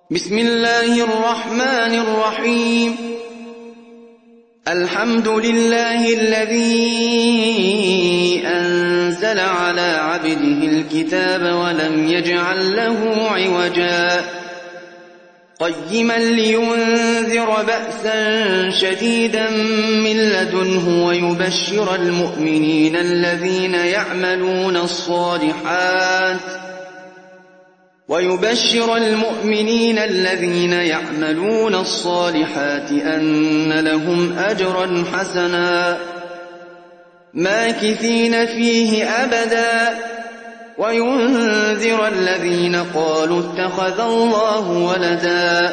بسم الله الرحمن الرحيم. الحمد لله الذي أنزل على عبده الكتاب ولم يجعل له عوجا قيما لينذر بأسا شديدا من لدنه ويبشر المؤمنين الذين يعملون الصالحات أن لهم أجرا حسنا ماكثين فيه أبدا وينذر الذين قالوا اتخذ الله ولدا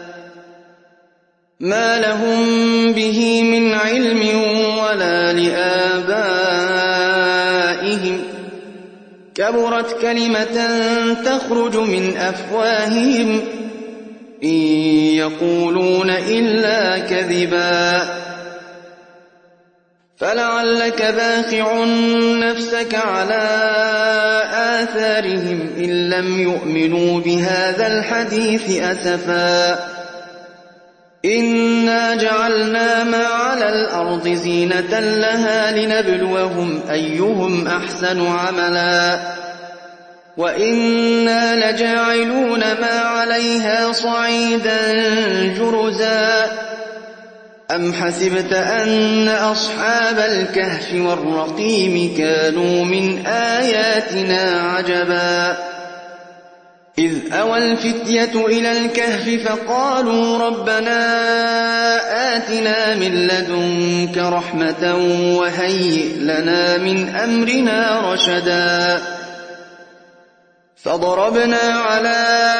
ما لهم به من علم ولا لآبائهم كبرت كلمة تخرج من أفواههم إن يقولون إلا كذبا فلعلك باخع نفسك على آثارهم إن لم يؤمنوا بهذا الحديث أسفا إنا جعلنا ما على الأرض زينة لها لنبلوهم أيهم أحسن عملا وإنا لجاعلون ما عليها صعيدا جرزا أم حسبت أن أصحاب الكهف والرقيم كانوا من آياتنا عجبا إذ أوى الفتية إلى الكهف فقالوا ربنا آتنا من لدنك رحمة وهيئ لنا من أمرنا رشدا فضربنا على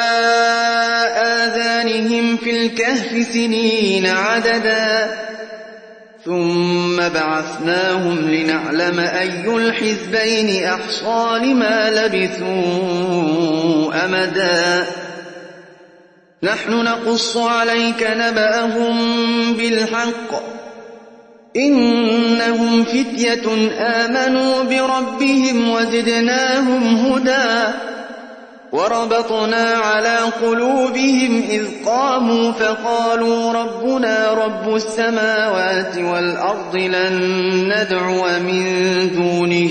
آذانهم في الكهف سنين عددا ثم بعثناهم لنعلم أي الحزبين أحصى لما لبثوا أمدا نحن نقص عليك نبأهم بالحق إنهم فتية آمنوا بربهم وزدناهم هدى وربطنا على قلوبهم إذ قاموا فقالوا ربنا رب السماوات والأرض لن ندعو من دونه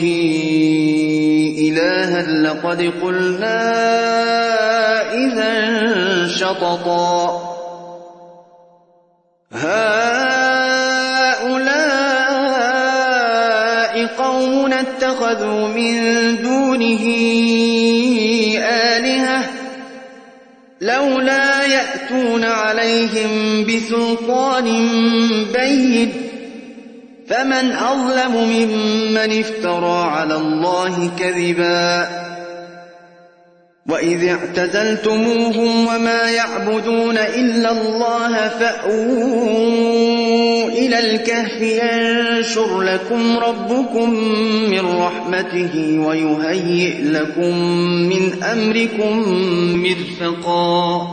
إلها لقد قلنا إذا شططا هؤلاء قوم اتخذوا من دونه لولا يأتون عليهم بسلطان بين فمن أظلم ممن افترى على الله كذبا وإذ اعتزلتموهم وما يعبدون إلا الله فأووا إلى الكهف ينشر لكم ربكم من رحمته ويهيئ لكم من أمركم مرفقا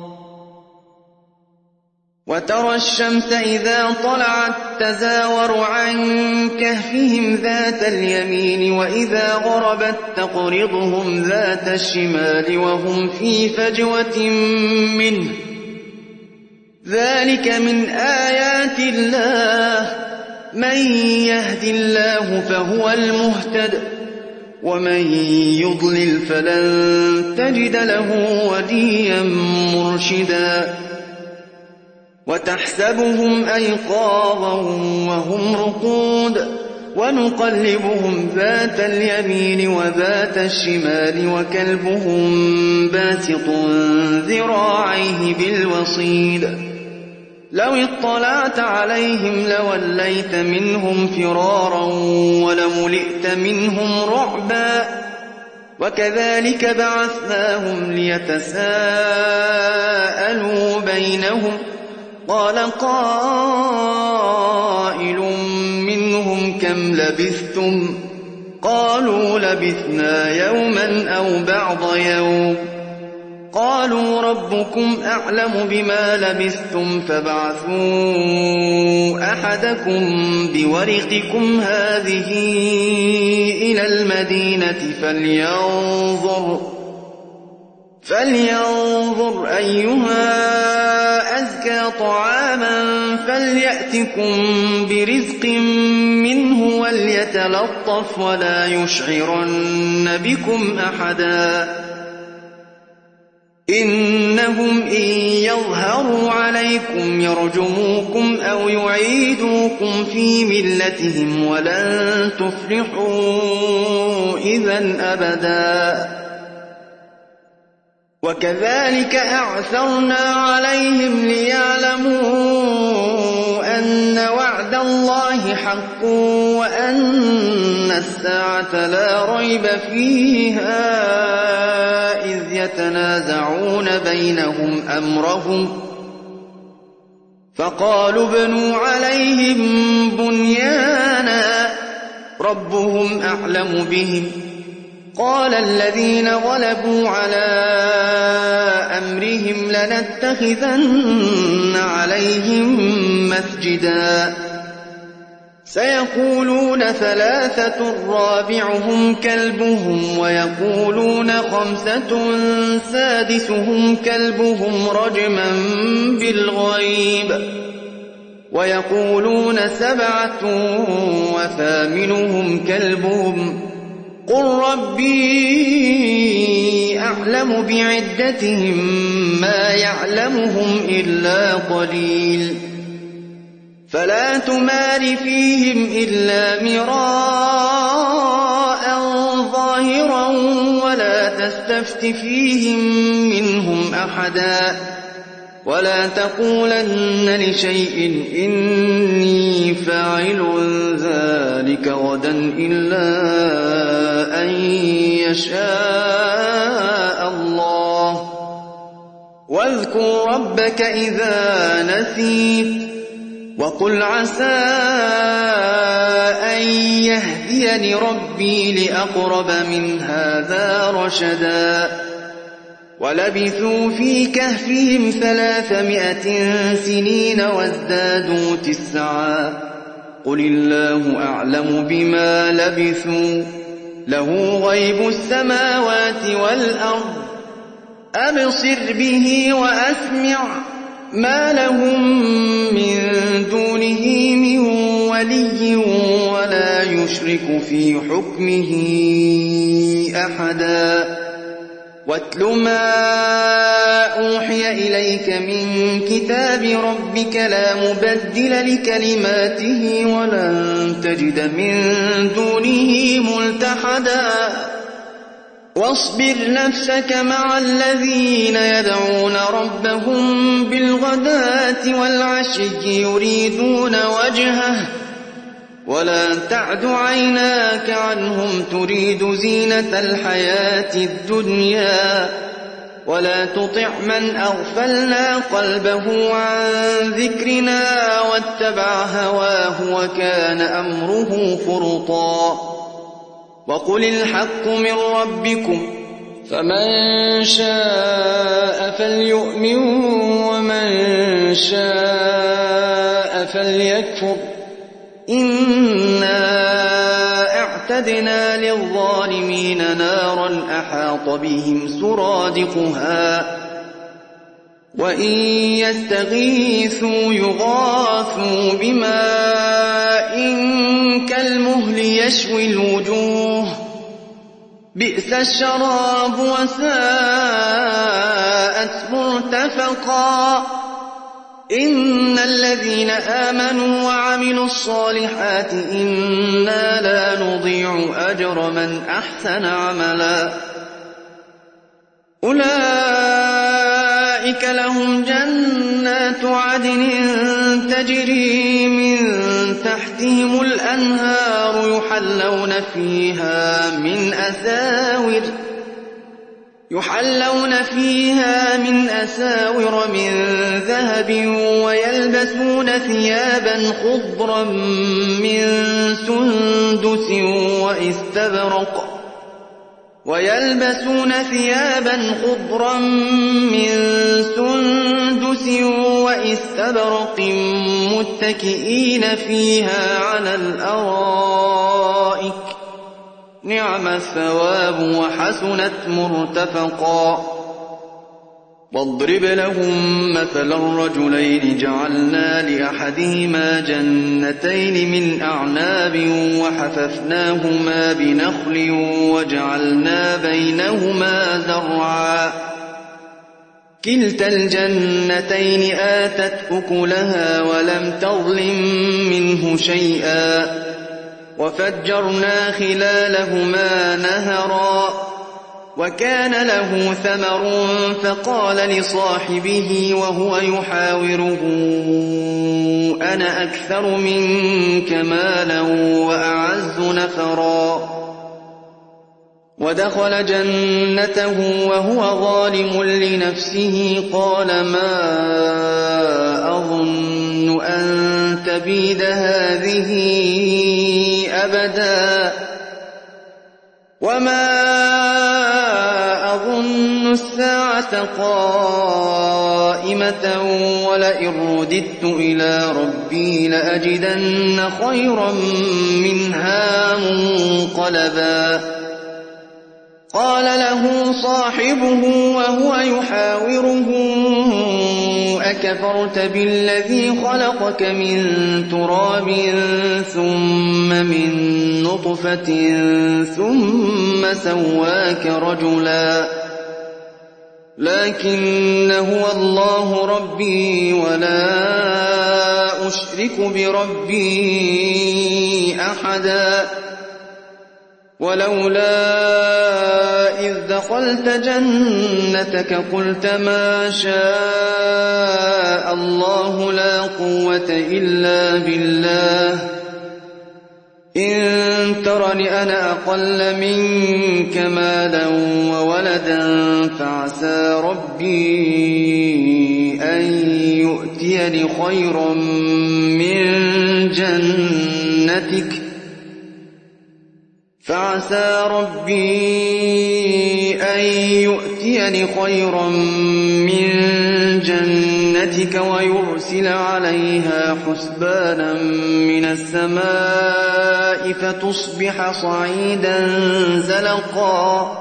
وترى الشمس إذا طلعت تزاور عن كهفهم ذات اليمين وإذا غربت تقرضهم ذات الشمال وهم في فجوة منه ذلك من آيات الله من يهد الله فهو المهتد ومن يضلل فلن تجد له وليا مرشدا وتحسبهم أيقاظا وهم رقود ونقلبهم ذات اليمين وذات الشمال وكلبهم باسط ذراعيه بالوصيد لو اطلعت عليهم لوليت منهم فرارا ولملئت منهم رعبا وكذلك بعثناهم ليتساءلوا بينهم قال قائل منهم كم لبثتم قالوا لبثنا يوما أو بعض يوم قالوا ربكم أعلم بما لبثتم فابعثوا أحدكم بورقكم هذه إلى المدينة فلينظر أيها أزكى طعاما فليأتكم برزق منه وليتلطف ولا يشعرن بكم أحدا إنهم إن يظهروا عليكم يرجموكم أو يعيدوكم في ملتهم ولن تفلحوا إذا أبدا وكذلك أعثرنا عليهم ليعلموا أن وعد الله حق وأن الساعة لا ريب فيها إذ يتنازعون بينهم أمرهم فقالوا ابنوا عليهم بنيانا ربهم أعلم بهم قال الذين غلبوا على أمرهم لنتخذن عليهم مسجدا سيقولون ثلاثة رابعهم كلبهم ويقولون خمسة سادسهم كلبهم رجما بالغيب ويقولون سبعة وثامنهم كلبهم قل ربي أعلم بعدتهم ما يعلمهم إلا قليل فلا تمار فيهم إلا مراء ظاهرا ولا تستفت فيهم منهم أحدا ولا تقولن لشيء إني فاعل ذلك غدا إلا أن يشاء الله واذكر ربك إذا نسيت وقل عسى أن يهديني ربي لأقرب من هذا رشدا ولبثوا في كهفهم 300 سنين وازدادوا 9 قل الله أعلم بما لبثوا له غيب السماوات والأرض أبصر به وأسمع ما لهم من دونه من ولي ولا يشرك في حكمه أحدا واتل ما أوحي إليك من كتاب ربك لا مبدل لكلماته ولن تجد من دونه ملتحدا واصبر نفسك مع الذين يدعون ربهم بالغداة والعشي يريدون وجهه ولا تعد عيناك عنهم تريد زينة الحياة الدنيا ولا تطع من أغفلنا قلبه عن ذكرنا واتبع هواه وكان أمره فرطا وقل الحق من ربكم فمن شاء فليؤمن ومن شاء فليكفر إنا اعتدنا للظالمين نارا أحاط بهم سرادقها وإن يستغيثوا يغاثوا بماء كالمهل يشوي الوجوه بئس الشراب وساءت مرتفقا إن الذين آمنوا وعملوا الصالحات إنا لا نضيع أجر من أحسن عملا أولئك لهم جنات عدن تجري من تحتهم الأنهار يحلون فيها من أساور من ذهب ويلبسون ثيابا خضرا من سندس واستبرق متكئين فيها على الأرائك نعم الثواب وحسنت مرتفقا واضرب لهم مثلا الرجلين جعلنا لأحدهما جنتين من أعناب وحففناهما بنخل وجعلنا بينهما زرعا كلتا الجنتين آتت أكلها ولم تظلم منه شيئا وفجرنا خلالهما نهرا وكان له ثمر فقال لصاحبه وهو يحاوره أنا أكثر منك مالا وأعز نفرا ودخل جنته وهو ظالم لنفسه قال ما أظن أن تبيد هذه أبدا وما أظن الساعة قائمة ولئن رددت إلى ربي لأجدن خيرا منها منقلبا قال له صاحبه وهو يحاوره أكفرت بالذي خلقك من تراب ثم من نطفة ثم سواك رجلا لكن هو الله ربي ولا أشرك بربي أحدا ولولا إذ دخلت جنتك قلت ما شاء الله لا قوة إلا بالله إن ترني أنا أقل منك مالا وولدا فعسى ربي أن يؤتيني خيرا من جنتك ويرسل عليها حسبانا من السماء فتصبح صعيدا زلقا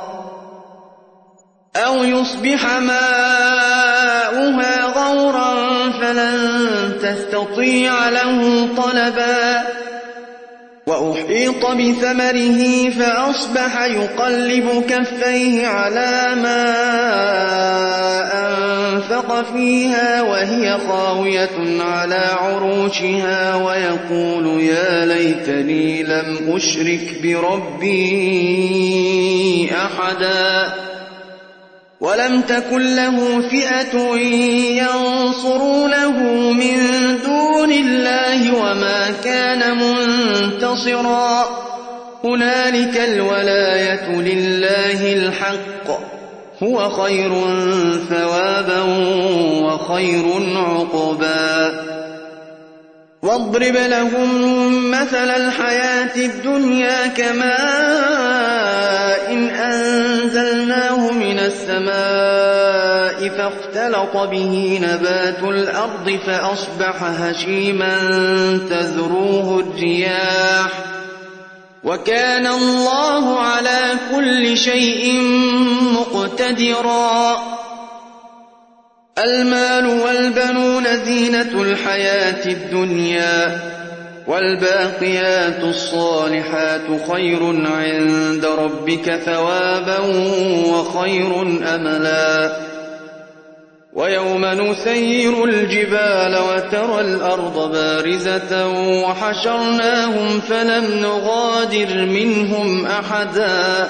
أو يصبح ماؤها غورا فلن تستطيع له طلبا وأحيط بثمره فأصبح يقلب كفيه على ما أنفق فيها وهي خاوية على عروشها ويقول يا ليتني لم أشرك بربي أحدا ولم تكن له فئة ينصرونه من دون الله وما كان منتصرا هنالك الولاية لله الحق هو خير ثوابا وخير عقبا واضرب لهم مثل الحياة الدنيا كماء إن أنزلناه من السماء فاختلط به نبات الأرض فأصبح هشيما تذروه الرياح وكان الله على كل شيء مقتدرا المال والبنون زينة الحياة الدنيا والباقيات الصالحات خير عند ربك ثوابا وخير أملا ويوم نسير الجبال وترى الأرض بارزة وحشرناهم فلم نغادر منهم أحدا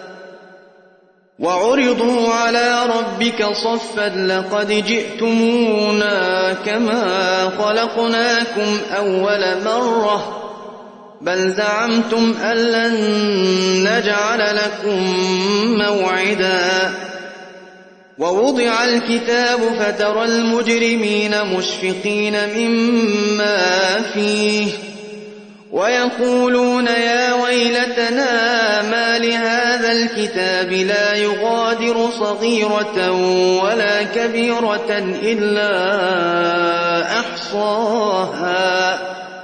وعرضوا على ربك صفا لقد جئتمونا كما خلقناكم أول مرة بل زعمتم أن لن نجعل لكم موعدا ووضع الكتاب فترى المجرمين مشفقين مما فيه ويقولون يا ويلتنا ما لهذا الكتاب لا يغادر صغيرة ولا كبيرة إلا أحصاها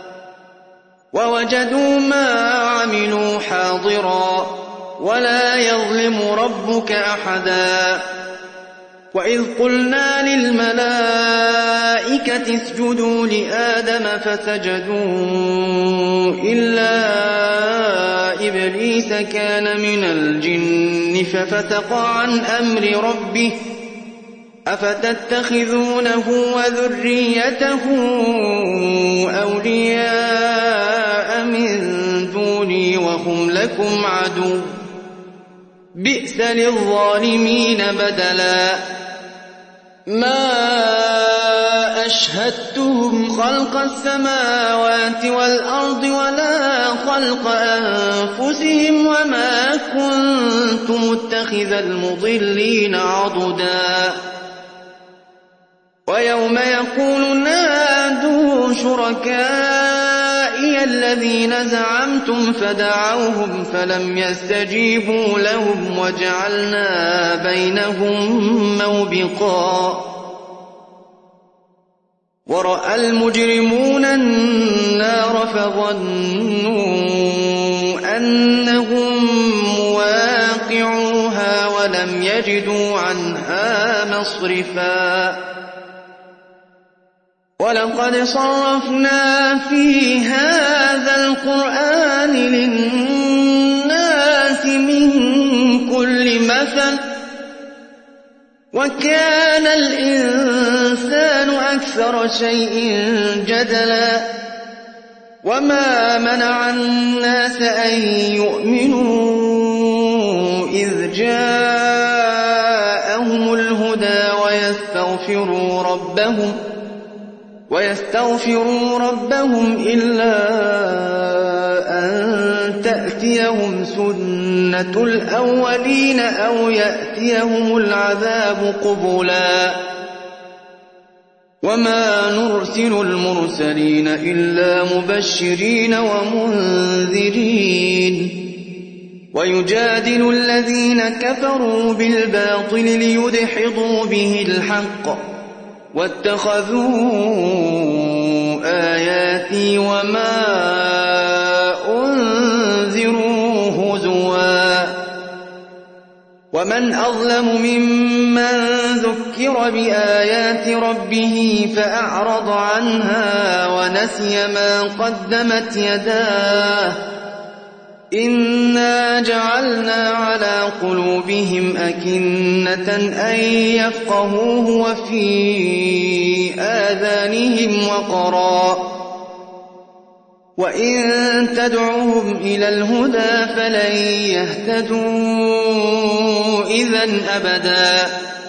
ووجدوا ما عملوا حاضرا ولا يظلم ربك أحدا وإذ قلنا للملائكة اسجدوا لآدم فسجدوا إلا إبليس كان من الجن ففسق عن أمر ربه أفتتخذونه وذريته أولياء من دوني وهم لكم عدو بئس للظالمين بدلا ما أشهدتهم خلق السماوات والأرض ولا خلق أنفسهم وما كنت متخذ المضلين عضدا ويوم يقول نادوا شركائي الذين زعمتم فدعوهم فلم يستجيبوا لهم وجعلنا بينهم موبقا ورأى المجرمون النار فظنوا أنهم مواقعوها ولم يجدوا عنها مصرفا ولقد صرفنا في هذا القرآن للناس من كل مثل وكان الإنسان أكثر شيء جدلا وما منع الناس أن يؤمنوا إذ جاءهم الهدى ويستغفروا ربهم إلا أن تأتيهم سنة الأولين أو يأتيهم العذاب قبلا وما نرسل المرسلين إلا مبشرين ومنذرين ويجادل الذين كفروا بالباطل ليدحضوا به الحق واتخذوا آياتي وما أنذروا هزوا ومن أظلم ممن ذكر بآيات ربه فأعرض عنها ونسي ما قدمت يداه إنا جعلنا على قلوبهم أكنة أن يفقهوه وفي آذانهم وقرا وإن تدعوهم إلى الهدى فلن يهتدوا إذن أبدا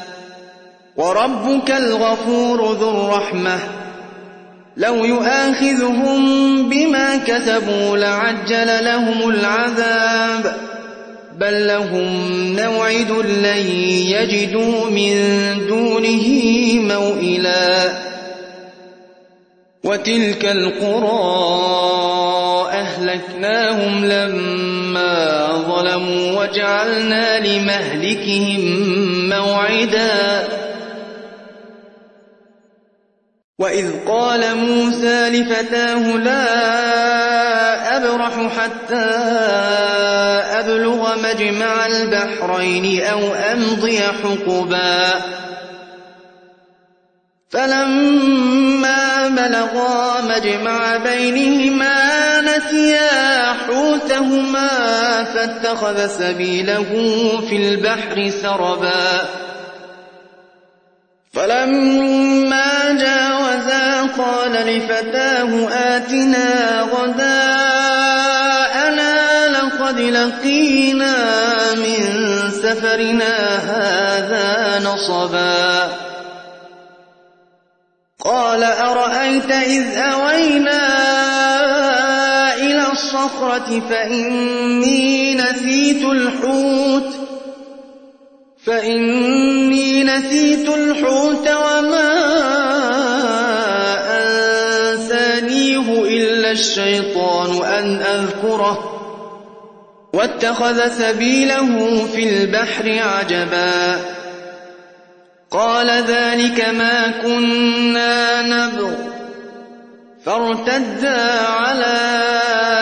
وربك الغفور ذو الرحمة لو يؤاخذهم بما كسبوا لعجل لهم العذاب بل لهم موعد لن يجدوا من دونه موئلا وتلك القرى أهلكناهم لما ظلموا وجعلنا لمهلكهم موعدا وإذ قال موسى لفتاه لا أبرح حتى أبلغ مجمع البحرين أو أمضي حقبا فلما بلغا مجمع بينهما نسيا حوتهما فاتخذ سبيله في البحر سربا فلما جاوزا قال لفتاه آتنا غداءنا لقد لقينا من سفرنا هذا نصبا قال أرأيت إذ أوينا إلى الصخرة فإني نسيت الحوت وما أنسانيه إلا الشيطان أن أذكره واتخذ سبيله في البحر عجبا قال ذلك ما كنا نبغ فارتدا على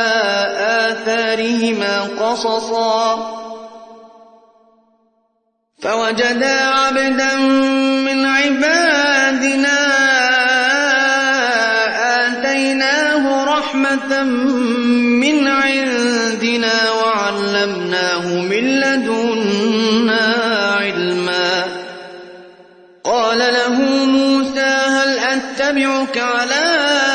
آثارهما قصصا فوجدا عبدا من عبادنا آتيناه رحمة من عندنا وعلمناه من لدنا علما. قال له موسى هل أتبعك على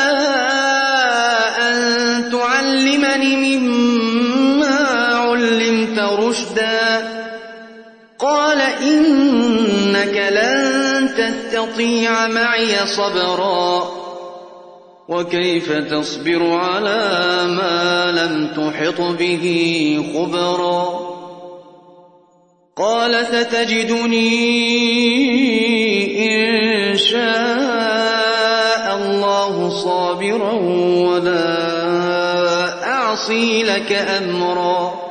أن تعلمني مما علمت رشدا؟ قال إنك لن تستطيع معي صبرا وكيف تصبر على ما لم تحط به خبرا. قال ستجدني إن شاء الله صابرا ولا أعصي لك أمرا.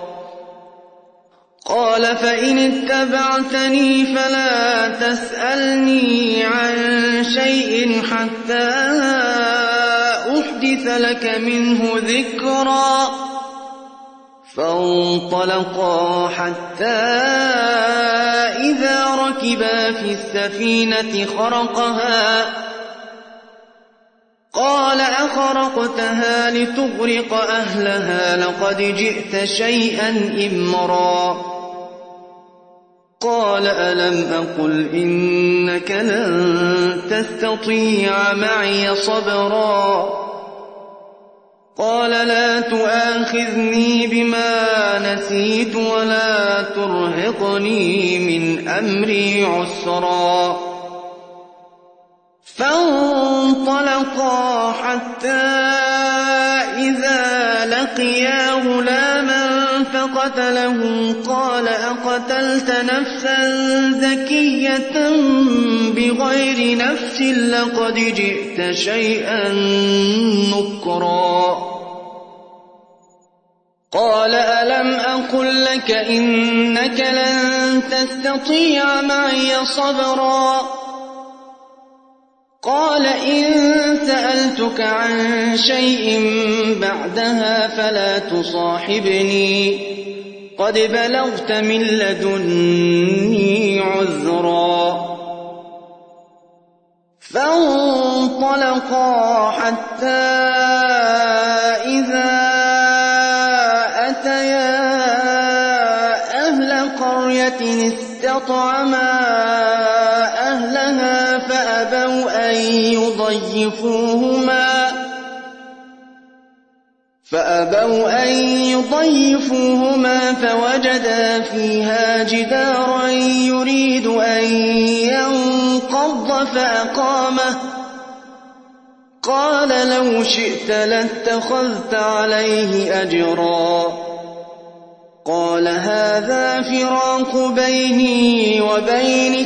قال فإن اتبعتني فلا تسألني عن شيء حتى أحدث لك منه ذكرا. فانطلقا حتى إذا ركبا في السفينة خرقها قال أخرقتها لتغرق أهلها لقد جئت شيئا إمرا. قال ألم أقل إنك لن تستطيع معي صبرا. قال لا تؤاخذني بما نسيت ولا ترهقني من أمري عسرا. فانطلقا حتى إذا لقيا غلاما فقتله قال أقتلت نفسا زكية بغير نفس لقد جئت شيئا نكرا. قال ألم أقل لك إنك لن تستطيع معي صبرا. قال إن سألتك عن شيء بعدها فلا تصاحبني قد بلغت من لدني عذرا. فانطلقا حتى إذا أتيا أهل قرية استطعما أهلها فأبوا أن يضيفوهما فوجدا فيها جدارا يريد أن ينقض فأقامه. قال لو شئت لاتخذت عليه أجرا. قال هذا فراق بيني وبينك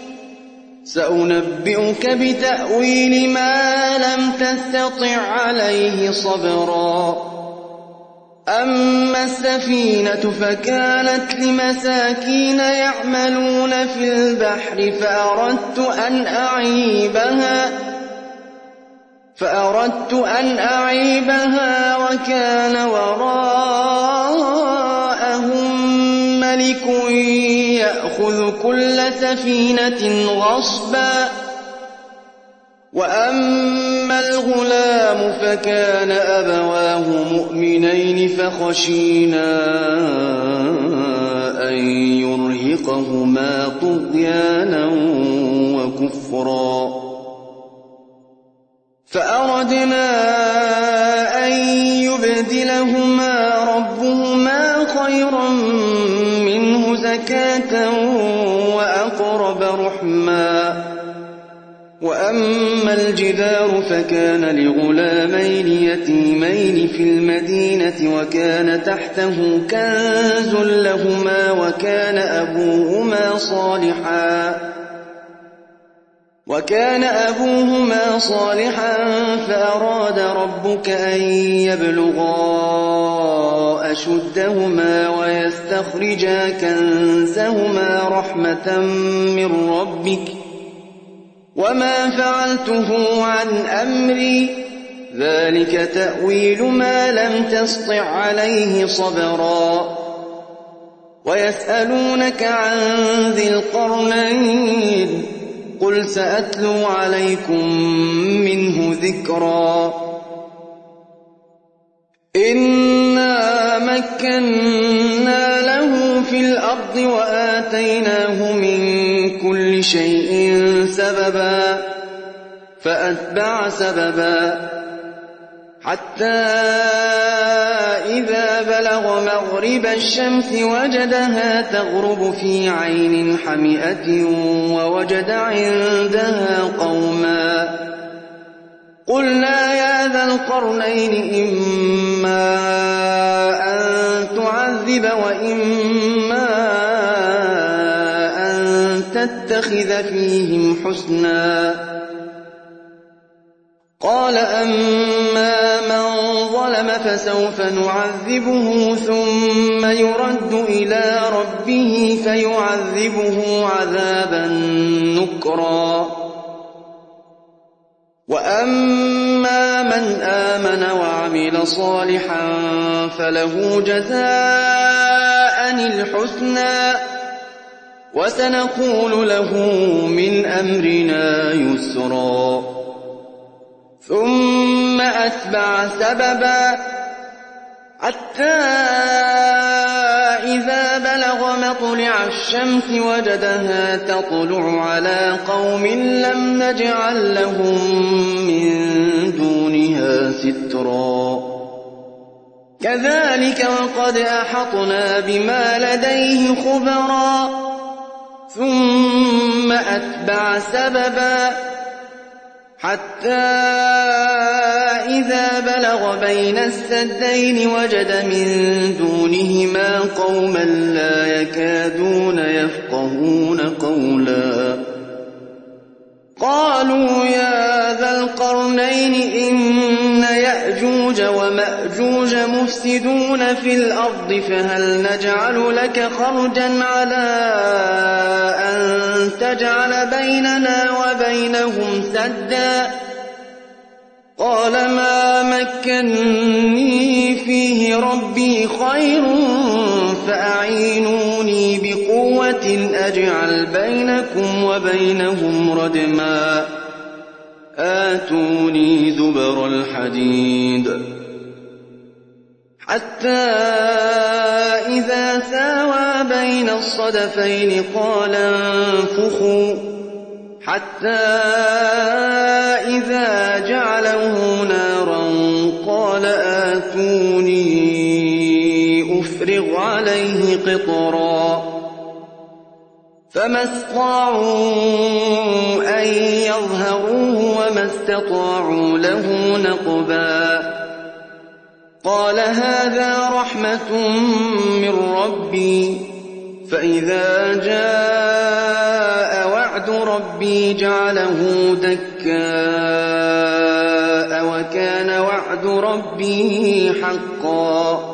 سأنبئك بتأويل ما لم تستطع عليه صبرا. أما السفينة فكانت لمساكين يعملون في البحر فأردت أن أعيبها وكان وراءهم ملك يأخذ كل سفينة غصبا. وأما الغلام فكان أبواه مؤمنين فخشينا أن يرهقهما طغيانا وكفرا. فأردنا أن يبدلهما ربهما خيرا منه زكاة وأقرب رحما. وأما الجدار فكان لغلامين يتيمين في المدينة وكان تحته كنز لهما وكان أبوهما صالحا فأراد ربك أن يبلغا أشدهما ويستخرجا كنزهما رحمة من ربك وما فعلته عن أمري ذلك تأويل ما لم تسطع عليه صبرا. ويسألونك عن ذي القرنين قل سأتلو عليكم منه ذكرا إنا مكنا له في الأرض وآتيناه من كل شيء سببا فأتبع سببا حتى إذا بلغ مغرب الشمس وجدها تغرب في عين حمئة ووجد عندها قوما قلنا يا ذا القرنين إما أن تعذب وإما أن تتخذ فيهم حسنا قال أما من ظلم فسوف نعذبه ثم يرد إلى ربه فيعذبه عذابا نكرا وأما من آمن وعمل صالحا فله جزاء الحسنى وسنقول له من أمرنا يسرا ثم أتبع سببا حتى إذا بلغ مطلع الشمس وجدها تطلع على قوم لم نجعل لهم من دونها سترا كذلك وقد أحطنا بما لديه خبرا ثم أتبع سببا حتى إذا بلغ بين السدين وجد من دونهما قوما لا يكادون يفقهون قولا قالوا يا ذا القرنين إن يأجوج ومأجوج مفسدون في الأرض فهل نجعل لك خرجا على أن تجعل بيننا وبينهم سدا قال ما مكني فيه ربي خير فأعينوني بقوة أجعل بينكم وبينهم ردما آتوني زبر الحديد حتى إذا ساوى بين الصدفين قال انفخوا حتى إذا جعله نارا قال آتوني أفرغ عليه قطرا فما استطاعوا أن يظهروه وما استطاعوا له نقبا قال هذا رحمة من ربي فإذا جاء وعد ربي جعله دكاء وكان وعد ربي حقا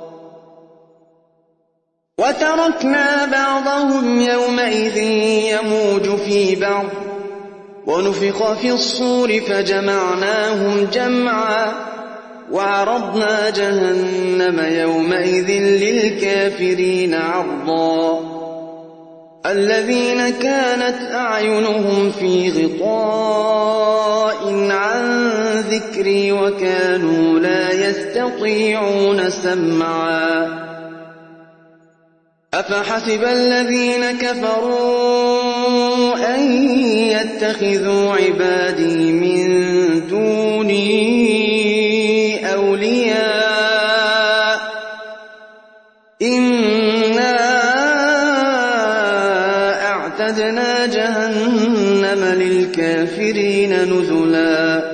وتركنا بعضهم يومئذ يموج في بعض ونفخ في الصور فجمعناهم جمعا وعرضنا جهنم يومئذ للكافرين عرضا الذين كانت أعينهم في غطاء عن ذكري وكانوا لا يستطيعون سمعا أفحسب الذين كفروا أن يتخذوا عبادي من دوني أولياء إنا أعتدنا جهنم للكافرين نزلا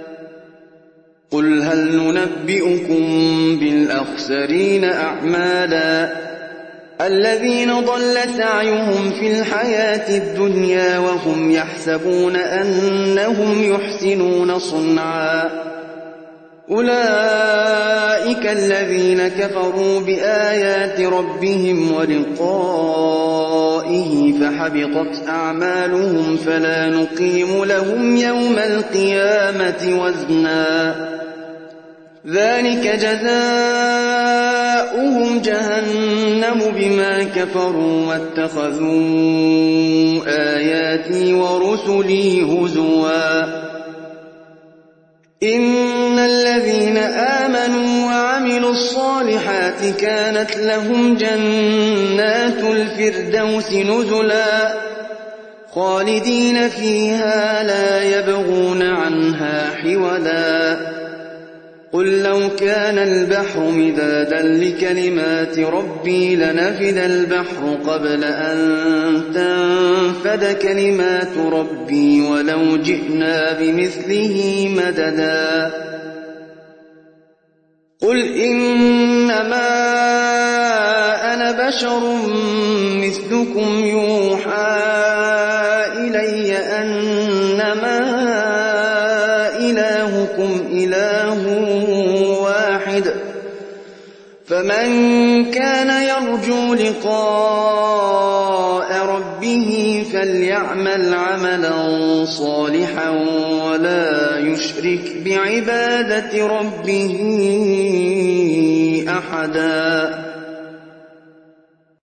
قل هل ننبئكم بالأخسرين أعمالا الذين ضل سعيهم في الحياة الدنيا وهم يحسبون أنهم يحسنون صنعا أولئك الذين كفروا بآيات ربهم ولقائه فحبطت أعمالهم فلا نقيم لهم يوم القيامة وزنا ذلك جزاؤهم جهنم بما كفروا واتخذوا آياتي ورسلي هزوا إن الذين آمنوا وعملوا الصالحات كانت لهم جنات الفردوس نزلا خالدين فيها لا يبغون عنها حولا قل لو كان البحر مدادا لكلمات ربي لنفد البحر قبل أن تنفد كلمات ربي ولو جئنا بمثله مددا قل إنما أنا بشر مثلكم يوحى إلي أنما إلهكم إله واحد فمن كان يرجو لقاء ربه فليعمل عملا صالحا ولا يشرك بعبادة ربه أحدا